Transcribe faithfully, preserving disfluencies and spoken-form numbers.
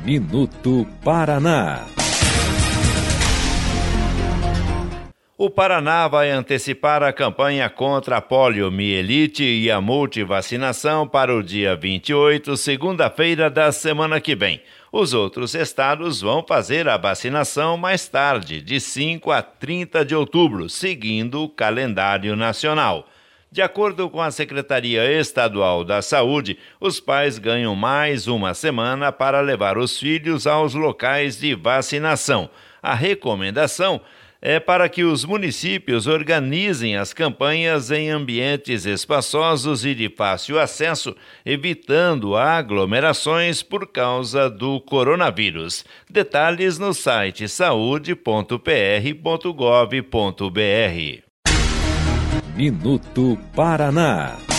Minuto Paraná. O Paraná vai antecipar a campanha contra a poliomielite e a multivacinação para o dia vinte e oito, segunda-feira da semana que vem. Os outros estados vão fazer a vacinação mais tarde, de cinco a trinta de outubro, seguindo o calendário nacional. De acordo com a Secretaria Estadual da Saúde, os pais ganham mais uma semana para levar os filhos aos locais de vacinação. A recomendação é para que os municípios organizem as campanhas em ambientes espaçosos e de fácil acesso, evitando aglomerações por causa do coronavírus. Detalhes no site saúde ponto p r ponto gov ponto b r. Minuto Paraná.